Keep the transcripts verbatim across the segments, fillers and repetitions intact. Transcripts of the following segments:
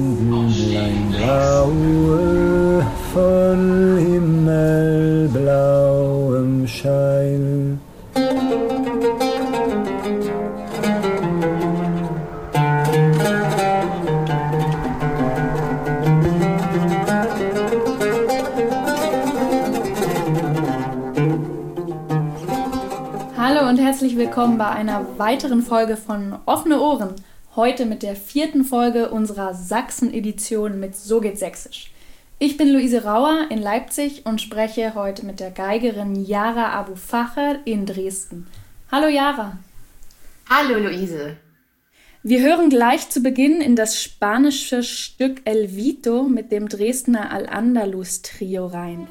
Bündlein blaue, voll himmelblauem Schein. Hallo und herzlich willkommen bei einer weiteren Folge von Offene Ohren. Heute mit der vierten Folge unserer Sachsen-Edition mit So geht Sächsisch. Ich bin Luise Rauer in Leipzig und spreche heute mit der Geigerin Yara Abu Facher in Dresden. Hallo Yara. Hallo Luise. Wir hören gleich zu Beginn in das spanische Stück El Vito mit dem Dresdner Al-Andalus-Trio rein.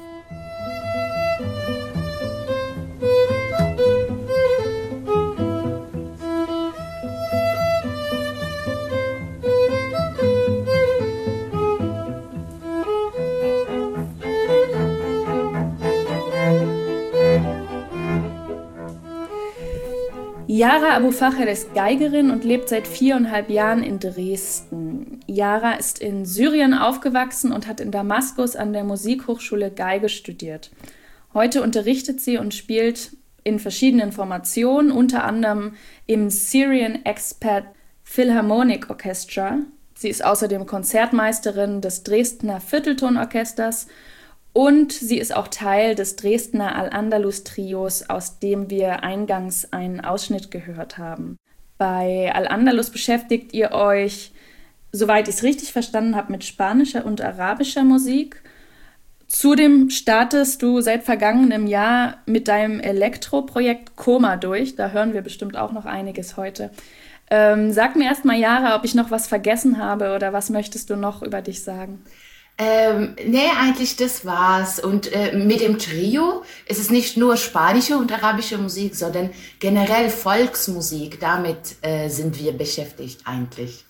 Yara Abu Facher ist Geigerin und lebt seit viereinhalb Jahren in Dresden. Yara ist in Syrien aufgewachsen und hat in Damaskus an der Musikhochschule Geige studiert. Heute unterrichtet sie und spielt in verschiedenen Formationen, unter anderem im Syrian Expert Philharmonic Orchestra. Sie ist außerdem Konzertmeisterin des Dresdner Vierteltonorchesters und sie ist auch Teil des Dresdner Al-Andalus-Trios, aus dem wir eingangs einen Ausschnitt gehört haben. Bei Al-Andalus beschäftigt ihr euch, soweit ich es richtig verstanden habe, mit spanischer und arabischer Musik. Zudem startest du seit vergangenem Jahr mit deinem Elektroprojekt Koma durch. Da hören wir bestimmt auch noch einiges heute. Ähm, sag mir erst mal, Yara, ob ich noch was vergessen habe oder was möchtest du noch über dich sagen? Ähm, nee, eigentlich das war's. Und äh, mit dem Trio ist es nicht nur spanische und arabische Musik, sondern generell Volksmusik. Damit äh, sind wir beschäftigt eigentlich.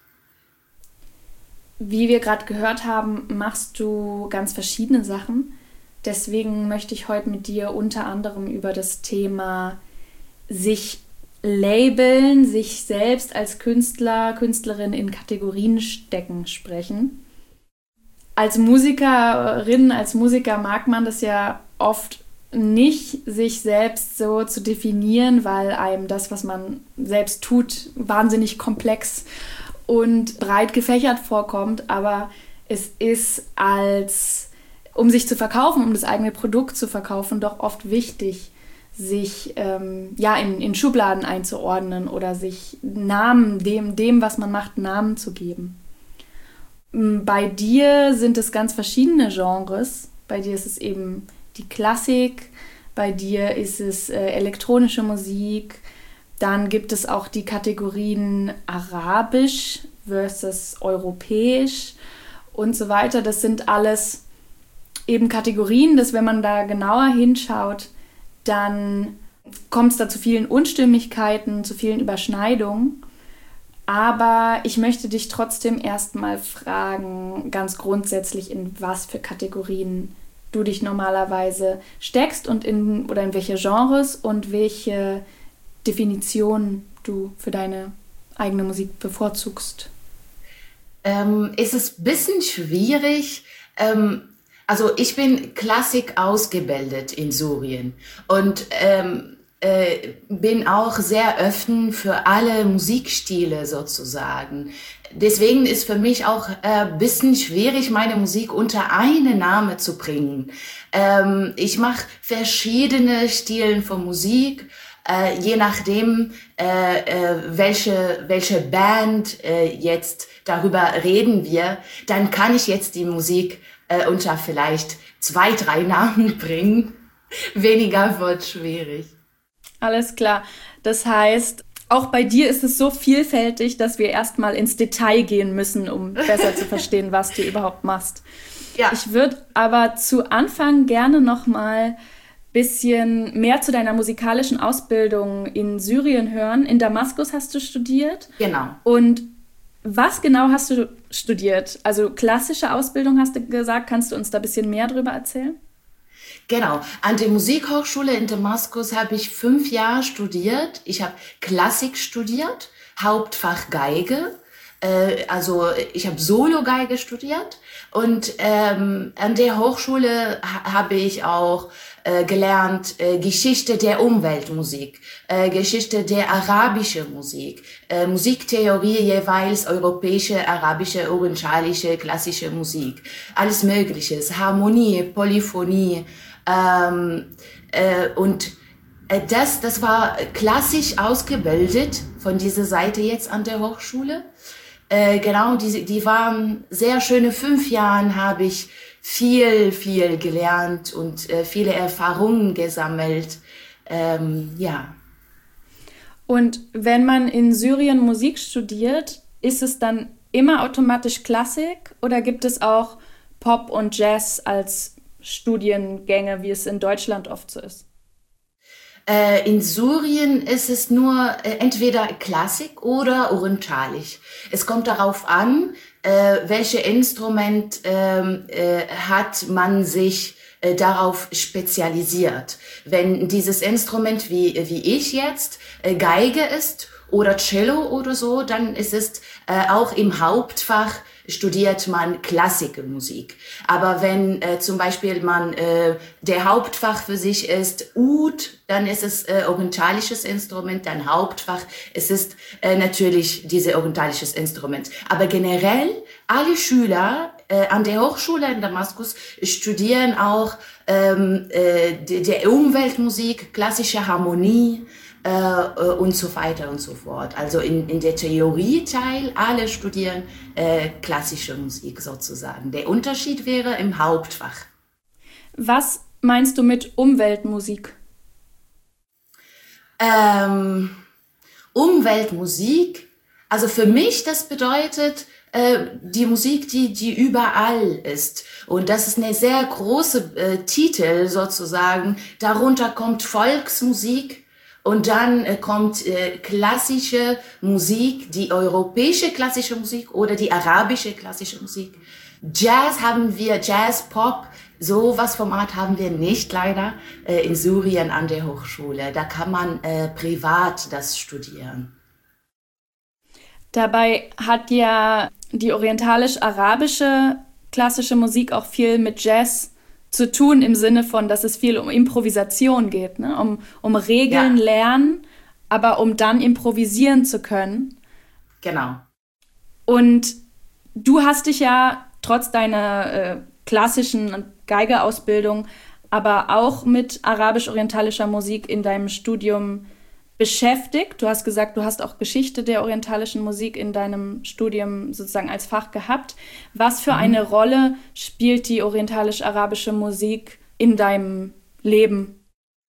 Wie wir gerade gehört haben, machst du ganz verschiedene Sachen. Deswegen möchte ich heute mit dir unter anderem über das Thema sich labeln, sich selbst als Künstler, Künstlerin in Kategorien stecken sprechen. Als Musikerin, als Musiker mag man das ja oft nicht, sich selbst so zu definieren, weil einem das, was man selbst tut, wahnsinnig komplex und breit gefächert vorkommt. Aber es ist als, um sich zu verkaufen, um das eigene Produkt zu verkaufen, doch oft wichtig, sich ähm, ja, in, in Schubladen einzuordnen oder sich Namen, dem, dem, was man macht, Namen zu geben. Bei dir sind es ganz verschiedene Genres. Bei dir ist es eben die Klassik, bei dir ist es äh, elektronische Musik. Dann gibt es auch die Kategorien Arabisch versus Europäisch und so weiter. Das sind alles eben Kategorien, dass wenn man da genauer hinschaut, dann kommt es da zu vielen Unstimmigkeiten, zu vielen Überschneidungen. Aber ich möchte dich trotzdem erstmal fragen, ganz grundsätzlich, in was für Kategorien du dich normalerweise steckst und in oder in welche Genres und welche Definitionen du für deine eigene Musik bevorzugst. Ähm, es ist ein bisschen schwierig. Ähm, also ich bin Klassik ausgebildet in Syrien und ähm, bin auch sehr offen für alle Musikstile sozusagen. Deswegen ist für mich auch ein äh, bisschen schwierig, meine Musik unter einen Namen zu bringen. Ähm, ich mache verschiedene Stilen von Musik, äh, je nachdem, äh, äh, welche, welche Band äh, jetzt darüber reden wir, dann kann ich jetzt die Musik äh, unter vielleicht zwei, drei Namen bringen. Weniger wird schwierig. Alles klar. Das heißt, auch bei dir ist es so vielfältig, dass wir erstmal ins Detail gehen müssen, um besser zu verstehen, was du überhaupt machst. Ja. Ich würde aber zu Anfang gerne noch mal ein bisschen mehr zu deiner musikalischen Ausbildung in Syrien hören. In Damaskus hast du studiert. Genau. Und was genau hast du studiert? Also klassische Ausbildung hast du gesagt. Kannst du uns da ein bisschen mehr drüber erzählen? Genau, an der Musikhochschule in Damaskus habe ich fünf Jahre studiert. Ich habe Klassik studiert, Hauptfach Geige. äh, also ich habe Solo-Geige studiert und ähm, an der Hochschule ha- habe ich auch äh, gelernt äh, Geschichte der Umweltmusik, äh, Geschichte der arabischen Musik, äh, Musiktheorie jeweils europäische, arabische, orientalische, klassische Musik, alles Mögliches, Harmonie, Polyphonie ähm, äh, und äh, das, das war klassisch ausgebildet von dieser Seite jetzt an der Hochschule. Äh, genau, die, die waren sehr schöne fünf Jahren, habe ich viel, viel gelernt und äh, viele Erfahrungen gesammelt. Ähm, ja. Und wenn man in Syrien Musik studiert, ist es dann immer automatisch Klassik oder gibt es auch Pop und Jazz als Studiengänge, wie es in Deutschland oft so ist? Äh, in Syrien ist es nur äh, entweder Klassik oder orientalisch. Es kommt darauf an, äh, welche Instrument ähm, äh, hat man sich äh, darauf spezialisiert. Wenn dieses Instrument wie, wie ich jetzt äh, Geige ist oder Cello oder so, dann ist es äh, auch im Hauptfach studiert man Klassikmusik. Aber wenn äh, zum Beispiel man äh, der Hauptfach für sich ist Oud, dann ist es äh, orientalisches Instrument, dann Hauptfach, es ist äh, natürlich dieses orientalisches Instrument. Aber generell alle Schüler äh, an der Hochschule in Damaskus studieren auch ähm, äh, die, der Umweltmusik, klassische Harmonie, äh, und so weiter und so fort. Also in, in der Theorieteil, alle studieren äh, klassische Musik sozusagen. Der Unterschied wäre im Hauptfach. Was meinst du mit Umweltmusik? Ähm, Umweltmusik, also für mich, das bedeutet äh, die Musik, die, die überall ist. Und das ist eine sehr große äh, Titel sozusagen. Darunter kommt Volksmusik. Und dann äh, kommt äh, klassische Musik, die europäische klassische Musik oder die arabische klassische Musik. Jazz haben wir, Jazz, Pop, so was vom Art haben wir nicht leider äh, in Syrien an der Hochschule. Da kann man äh, privat das studieren. Dabei hat ja die orientalisch-arabische klassische Musik auch viel mit Jazz zu tun, im Sinne von, dass es viel um Improvisation geht, ne? um, um Regeln ja. lernen, aber um dann improvisieren zu können. Genau. Und du hast dich ja trotz deiner äh, klassischen Geigeausbildung aber auch mit arabisch-orientalischer Musik in deinem Studium beschäftigt. Du hast gesagt, du hast auch Geschichte der orientalischen Musik in deinem Studium sozusagen als Fach gehabt. Was für mhm. eine Rolle spielt die orientalisch-arabische Musik in deinem Leben?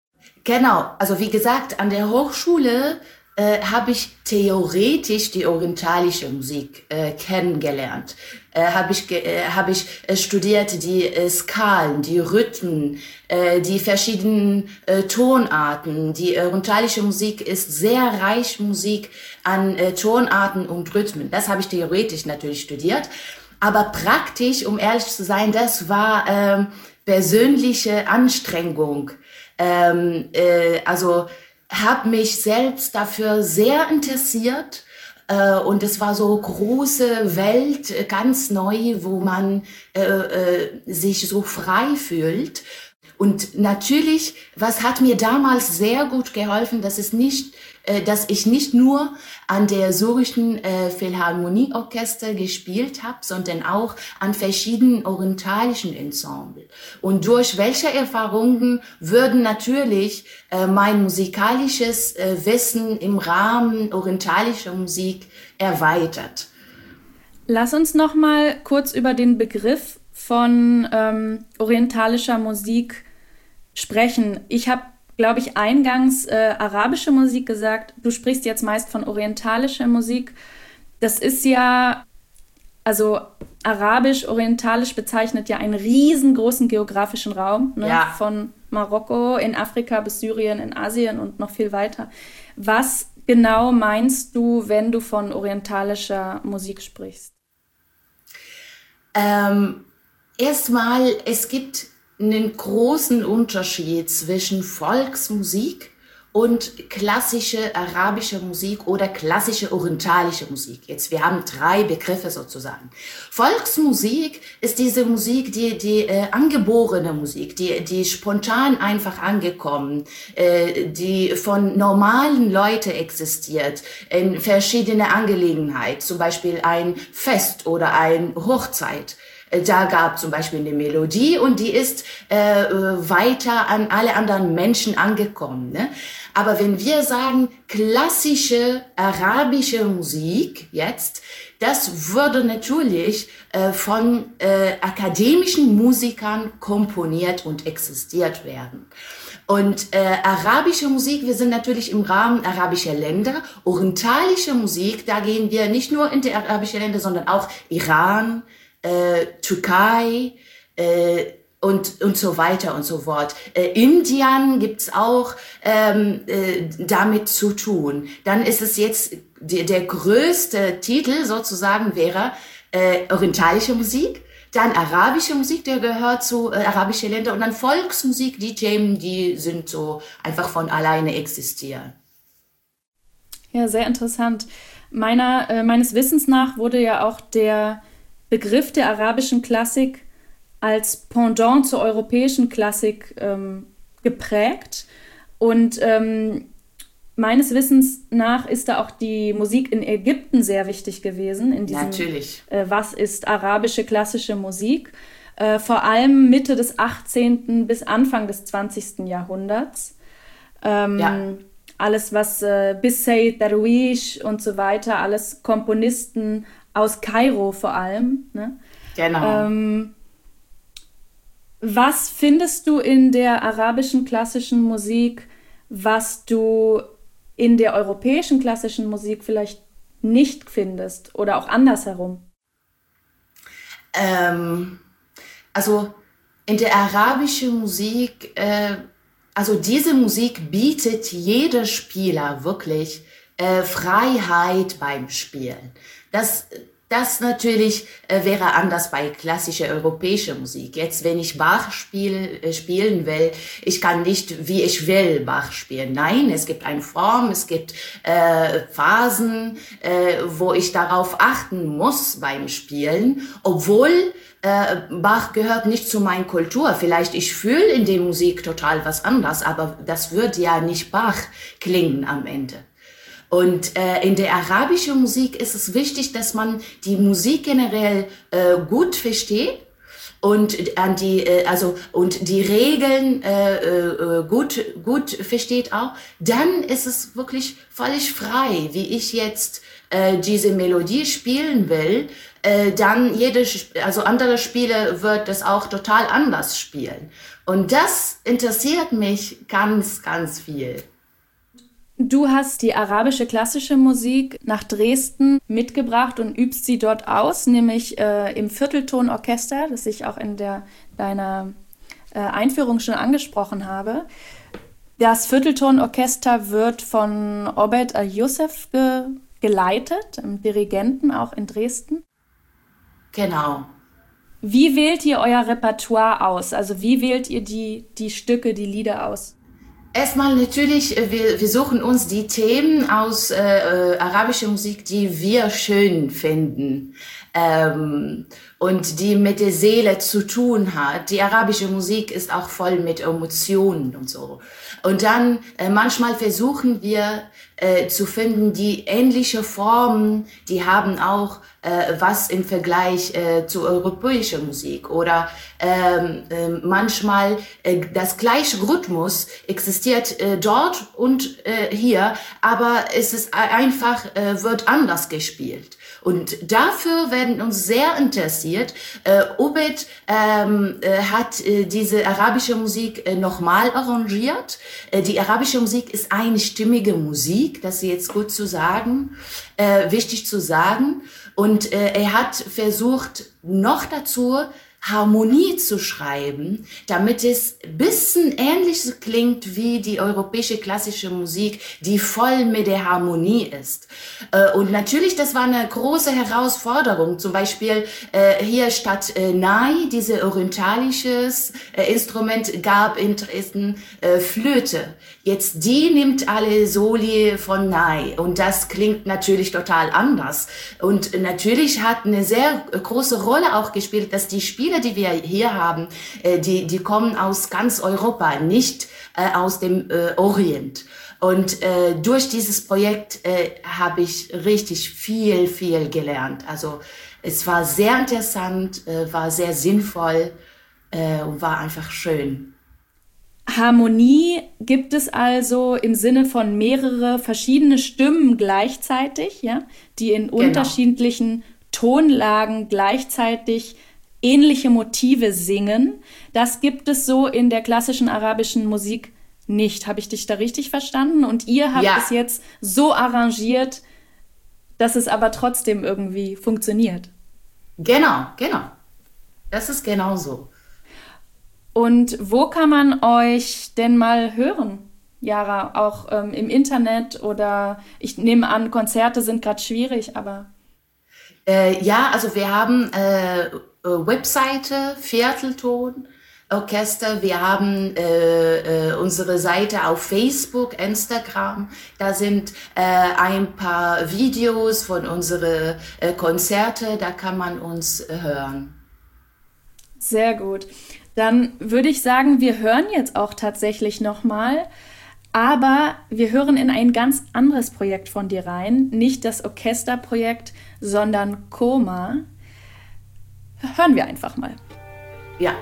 Genau, also wie gesagt, an der Hochschule äh, habe ich theoretisch die orientalische Musik äh, kennengelernt. Äh, habe ich, äh, hab ich äh, studiert die äh, Skalen, die Rhythmen, äh, die verschiedenen äh, Tonarten. Die orientalische Musik ist sehr reich Musik an äh, Tonarten und Rhythmen. Das habe ich theoretisch natürlich studiert. Aber praktisch, um ehrlich zu sein, das war äh, persönliche Anstrengung. Ähm, äh, also habe mich selbst dafür sehr interessiert. Und es war so große Welt, ganz neu, wo man äh, äh, sich so frei fühlt. Und natürlich, was hat mir damals sehr gut geholfen, dass es nicht, äh, dass ich nicht nur an der syrischen äh, Philharmonieorchester gespielt habe, sondern auch an verschiedenen orientalischen Ensemble. Und durch welche Erfahrungen würden natürlich äh, mein musikalisches äh, Wissen im Rahmen orientalischer Musik erweitert. Lass uns noch mal kurz über den Begriff von ähm, orientalischer Musik sprechen. Ich habe, glaube ich, eingangs äh, arabische Musik gesagt. Du sprichst jetzt meist von orientalischer Musik. Das ist ja, also arabisch, orientalisch bezeichnet ja einen riesengroßen geografischen Raum, ne? Ja. Von Marokko in Afrika bis Syrien in Asien und noch viel weiter. Was genau meinst du, wenn du von orientalischer Musik sprichst? Ähm, erstmal, es gibt einen großen Unterschied zwischen Volksmusik und klassische arabische Musik oder klassische orientalische Musik. Jetzt, wir haben drei Begriffe sozusagen. Volksmusik ist diese Musik, die, die äh, angeborene Musik, die, die spontan einfach angekommen, äh, die von normalen Leuten existiert, in verschiedene Angelegenheiten, zum Beispiel ein Fest oder ein Hochzeit. Da gab zum Beispiel eine Melodie und die ist äh, weiter an alle anderen Menschen angekommen. Ne? Aber wenn wir sagen klassische arabische Musik jetzt, das würde natürlich äh, von äh, akademischen Musikern komponiert und existiert werden. Und äh, arabische Musik, wir sind natürlich im Rahmen arabischer Länder. Orientalische Musik, da gehen wir nicht nur in die arabischen Länder, sondern auch Iran, Äh, Türkei äh, und und so weiter und so fort. Äh, Indien gibt's auch ähm, äh, damit zu tun. Dann ist es jetzt die, der größte Titel sozusagen wäre äh, orientalische Musik, dann arabische Musik, der gehört zu äh, arabische Länder und dann Volksmusik, die Themen, die sind so einfach von alleine existieren. Ja, sehr interessant. Meiner äh, meines Wissens nach wurde ja auch der Begriff der arabischen Klassik als Pendant zur europäischen Klassik ähm, geprägt. Und ähm, meines Wissens nach ist da auch die Musik in Ägypten sehr wichtig gewesen. In diesem, Natürlich. Äh, was ist arabische klassische Musik? Äh, vor allem Mitte des achtzehnten bis Anfang des zwanzigsten Jahrhunderts. Ähm, ja. Alles, was äh, bis Said Darwish und so weiter, alles Komponisten aus Kairo vor allem. Ne? Genau. Ähm, was findest du in der arabischen klassischen Musik, was du in der europäischen klassischen Musik vielleicht nicht findest oder auch andersherum? Ähm, also in der arabischen Musik, äh, also diese Musik bietet jeder Spieler wirklich äh, Freiheit beim Spielen. Das, das natürlich äh, wäre anders bei klassischer europäischer Musik. Jetzt, wenn ich Bach spiel, äh, spielen will, ich kann nicht, wie ich will, Bach spielen. Nein, es gibt eine Form, es gibt äh, Phasen, äh, wo ich darauf achten muss beim Spielen, obwohl äh, Bach gehört nicht zu meiner Kultur. Vielleicht ich fühle in der Musik total was anderes, aber das wird ja nicht Bach klingen am Ende. Und äh, in der arabischen Musik ist es wichtig, dass man die Musik generell äh, gut versteht und an die äh, also und die Regeln äh, äh, gut gut versteht auch. Dann ist es wirklich völlig frei, wie ich jetzt äh, diese Melodie spielen will. Äh, dann jede also andere Spieler wird das auch total anders spielen. Und das interessiert mich ganz ganz viel. Du hast die arabische klassische Musik nach Dresden mitgebracht und übst sie dort aus, nämlich äh, im Vierteltonorchester, das ich auch in der, deiner äh, Einführung schon angesprochen habe. Das Vierteltonorchester wird von Obed al-Youssef ge- geleitet, im Dirigenten auch in Dresden. Genau. Wie wählt ihr euer Repertoire aus? Also wie wählt ihr die, die Stücke, die Lieder aus? Erstmal natürlich, wir, wir suchen uns die Themen aus äh, arabischer Musik, die wir schön finden ähm, und die mit der Seele zu tun hat. Die arabische Musik ist auch voll mit Emotionen und so. Und dann äh, manchmal versuchen wir äh, zu finden, die ähnliche Formen, die haben auch äh, was im Vergleich äh, zu europäischer Musik oder ähm, äh, manchmal äh, das gleiche Rhythmus existiert äh, dort und äh, hier, aber es ist einfach äh, wird anders gespielt. Und dafür werden uns sehr interessiert. Äh, Obed ähm, äh, hat äh, diese arabische Musik äh, nochmal arrangiert. Äh, die arabische Musik ist einstimmige Musik, das ist jetzt gut zu sagen, äh, wichtig zu sagen. Und äh, er hat versucht, noch dazu Harmonie zu schreiben, damit es ein bisschen ähnlich klingt wie die europäische klassische Musik, die voll mit der Harmonie ist. Und natürlich, das war eine große Herausforderung. Zum Beispiel hier statt Nai, dieses orientalisches Instrument, gab in Dresden Flöte. Jetzt die nimmt alle Soli von Nai und das klingt natürlich total anders. Und natürlich hat eine sehr große Rolle auch gespielt, dass die Spieler, die wir hier haben, die, die kommen aus ganz Europa, nicht äh, aus dem äh, Orient. Und äh, durch dieses Projekt äh, habe ich richtig viel, viel gelernt. Also es war sehr interessant, äh, war sehr sinnvoll äh, und war einfach schön. Harmonie gibt es also im Sinne von mehrere verschiedene Stimmen gleichzeitig, ja, die in Genau. unterschiedlichen Tonlagen gleichzeitig ähnliche Motive singen. Das gibt es so in der klassischen arabischen Musik nicht. Habe ich dich da richtig verstanden? Und ihr habt Ja. es jetzt so arrangiert, dass es aber trotzdem irgendwie funktioniert. Genau, genau. Das ist genau so. Und wo kann man euch denn mal hören, Yara? Auch ähm, im Internet oder ich nehme an, Konzerte sind gerade schwierig, aber... Äh, ja, also wir haben äh, Webseite, Viertelton, Orchester. Wir haben äh, äh, unsere Seite auf Facebook, Instagram. Da sind äh, ein paar Videos von unseren äh, Konzerte. Da kann man uns äh, hören. Sehr gut. Dann würde ich sagen, wir hören jetzt auch tatsächlich nochmal, aber wir hören in ein ganz anderes Projekt von dir rein. Nicht das Orchesterprojekt, sondern Koma. Hören wir einfach mal. Ja.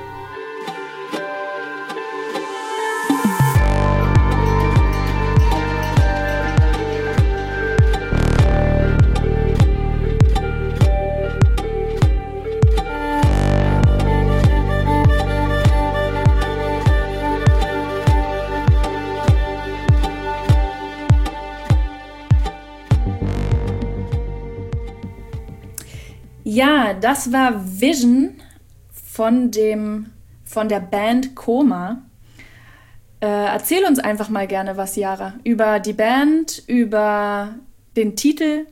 Ja, das war Vision von dem, von der Band Koma. Äh, erzähl uns einfach mal gerne was, Yara, über die Band, über den Titel.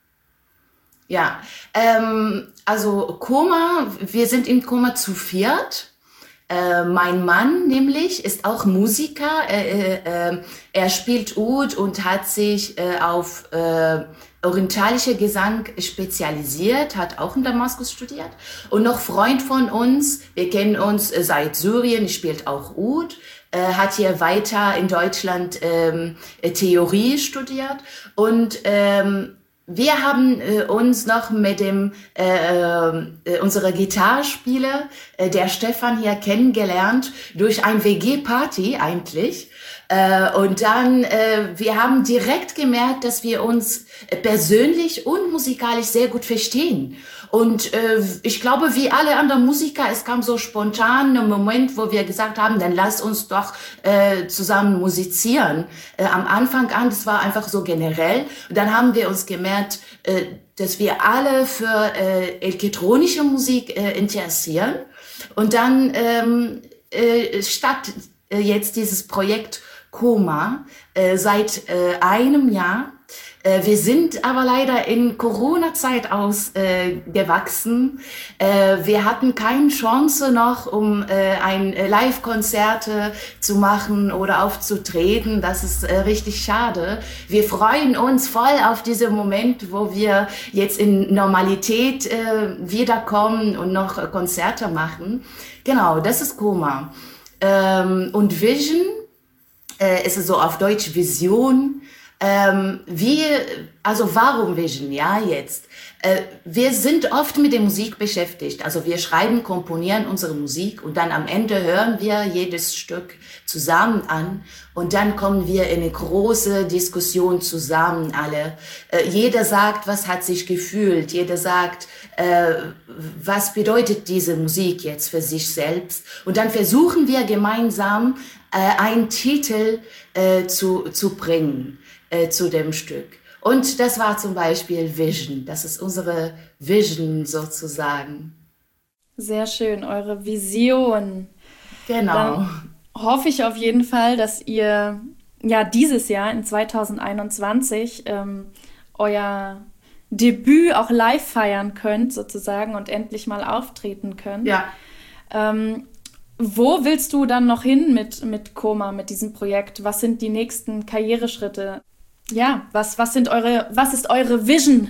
Ja, ähm, also Koma, wir sind im Koma zu viert. Äh, mein Mann nämlich ist auch Musiker. Äh, äh, er spielt Oud und hat sich äh, auf äh, orientalischer Gesang spezialisiert, hat auch in Damaskus studiert. Und noch Freund von uns, wir kennen uns äh, seit Syrien, spielt auch Oud, äh, hat hier weiter in Deutschland ähm, Theorie studiert und ähm, wir haben äh, uns noch mit dem äh, äh, unserer Gitarrespieler, äh, der Stefan hier kennengelernt durch ein W G-Party eigentlich. Äh, und dann, äh, wir haben direkt gemerkt, dass wir uns persönlich und musikalisch sehr gut verstehen. Und äh, ich glaube, wie alle anderen Musiker, es kam so spontan ein Moment, wo wir gesagt haben, dann lass uns doch äh, zusammen musizieren. Äh, am Anfang an, das war einfach so generell. Und dann haben wir uns gemerkt, äh, dass wir alle für äh, elektronische Musik äh, interessieren. Und dann ähm, äh, statt äh, jetzt dieses Projekt Koma äh, seit äh, einem Jahr. Äh, wir sind aber leider in Corona-Zeit ausgewachsen. Äh, äh, wir hatten keine Chance noch, um äh, ein Live-Konzert zu machen oder aufzutreten. Das ist äh, richtig schade. Wir freuen uns voll auf diesen Moment, wo wir jetzt in Normalität äh, wiederkommen und noch Konzerte machen. Genau, das ist Koma. Ähm, und Vision, äh, ist so auf Deutsch Vision. Ähm, wir, also warum Vision? Ja, jetzt. Äh, wir sind oft mit der Musik beschäftigt. Also wir schreiben, komponieren unsere Musik und dann am Ende hören wir jedes Stück zusammen an und dann kommen wir in eine große Diskussion zusammen alle. Äh, jeder sagt, was hat sich gefühlt. Jeder sagt, äh, was bedeutet diese Musik jetzt für sich selbst. Und dann versuchen wir gemeinsam äh, einen Titel äh, zu, zu bringen. Zu dem Stück. Und das war zum Beispiel Vision. Das ist unsere Vision sozusagen. Sehr schön, eure Vision. Genau. Dann hoffe ich auf jeden Fall, dass ihr ja dieses Jahr in zwanzig einundzwanzig ähm, euer Debüt auch live feiern könnt sozusagen und endlich mal auftreten könnt. Ja. Ähm, wo willst du dann noch hin mit, mit Koma, mit diesem Projekt? Was sind die nächsten Karriereschritte? Ja, was, was, sind eure, was ist eure Vision?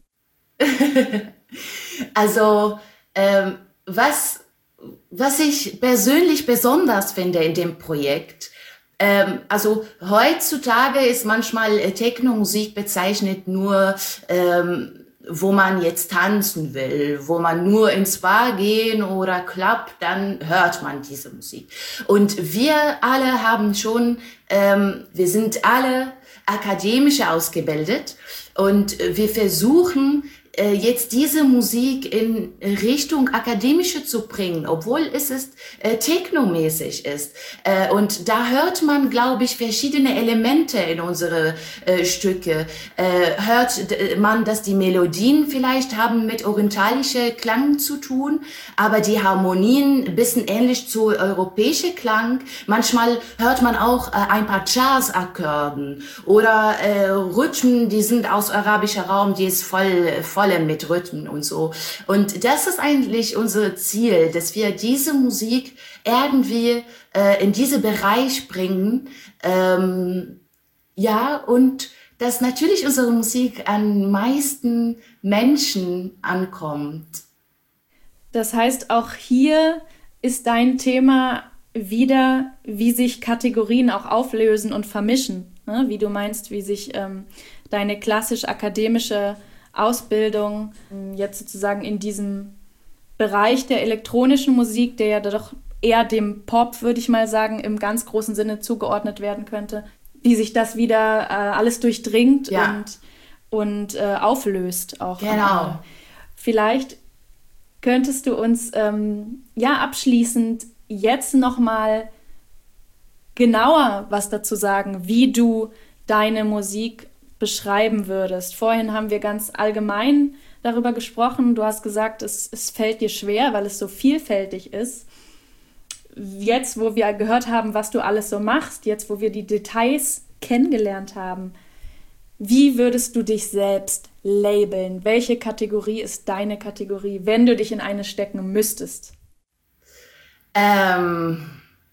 Also, ähm, was, was ich persönlich besonders finde in dem Projekt, ähm, also heutzutage ist manchmal Techno-Musik bezeichnet nur, ähm, wo man jetzt tanzen will, wo man nur ins Bar gehen oder Club, dann hört man diese Musik. Und wir alle haben schon, ähm, wir sind alle akademisch ausgebildet und wir versuchen jetzt diese Musik in Richtung akademische zu bringen, obwohl es ist, äh, technomäßig ist. Äh, und da hört man, glaube ich, verschiedene Elemente in unsere äh, Stücke. Äh, hört man, dass die Melodien vielleicht haben mit orientalischer Klang zu tun, aber die Harmonien ein bisschen ähnlich zu europäischer Klang. Manchmal hört man auch äh, ein paar Jazz-Akkorden oder äh, Rhythmen, die sind aus arabischer Raum, die ist voll, voll mit Rhythmen und so. Und das ist eigentlich unser Ziel, dass wir diese Musik irgendwie äh, in diesen Bereich bringen. Ähm, ja, und dass natürlich unsere Musik an meisten Menschen ankommt. Das heißt, auch hier ist dein Thema wieder, wie sich Kategorien auch auflösen und vermischen. Ne? Wie du meinst, wie sich ähm, deine klassisch-akademische Ausbildung jetzt sozusagen in diesem Bereich der elektronischen Musik, der ja doch eher dem Pop, würde ich mal sagen, im ganz großen Sinne zugeordnet werden könnte, wie sich das wieder äh, alles durchdringt ja. und, und äh, auflöst auch. Genau. Äh, vielleicht könntest du uns ähm, ja abschließend jetzt nochmal genauer was dazu sagen, wie du deine Musik beschreiben würdest. Vorhin haben wir ganz allgemein darüber gesprochen. Du hast gesagt, es, es fällt dir schwer, weil es so vielfältig ist. Jetzt, wo wir gehört haben, was du alles so machst, jetzt, wo wir die Details kennengelernt haben, wie würdest du dich selbst labeln? Welche Kategorie ist deine Kategorie, wenn du dich in eine stecken müsstest? Ähm...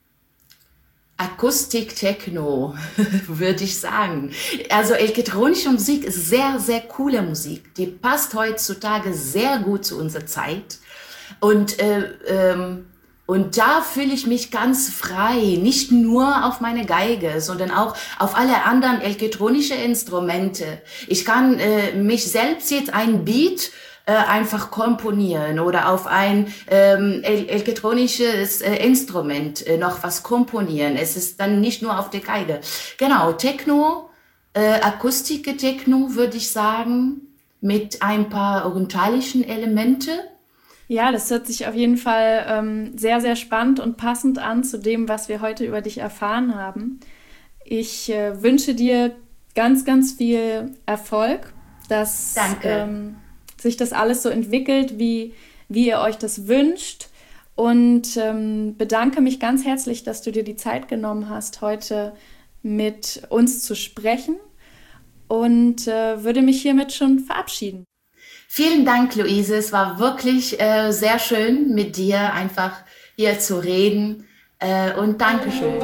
Akustik-Techno, würde ich sagen. Also elektronische Musik ist sehr, sehr coole Musik. Die passt heutzutage sehr gut zu unserer Zeit. Und, äh, ähm, und da fühle ich mich ganz frei, nicht nur auf meine Geige, sondern auch auf alle anderen elektronischen Instrumente. Ich kann äh, mich selbst jetzt ein Beat Äh, einfach komponieren oder auf ein ähm, elektronisches äh, Instrument äh, noch was komponieren. Es ist dann nicht nur auf der Geige. Genau, Techno, äh, Akustik-Techno würde ich sagen, mit ein paar orientalischen Elemente. Ja, das hört sich auf jeden Fall ähm, sehr, sehr spannend und passend an zu dem, was wir heute über dich erfahren haben. Ich äh, wünsche dir ganz, ganz viel Erfolg, dass Danke. Ähm, sich das alles so entwickelt, wie, wie ihr euch das wünscht. Und ähm, bedanke mich ganz herzlich, dass du dir die Zeit genommen hast, heute mit uns zu sprechen. Und äh, würde mich hiermit schon verabschieden. Vielen Dank, Luise. Es war wirklich äh, sehr schön, mit dir einfach hier zu reden. Äh, und Dankeschön.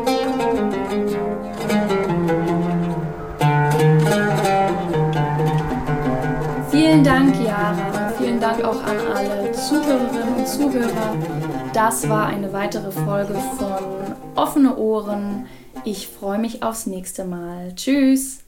Vielen Dank, Yara. Vielen Dank auch an alle Zuhörerinnen und Zuhörer. Das war eine weitere Folge von Offene Ohren. Ich freue mich aufs nächste Mal. Tschüss.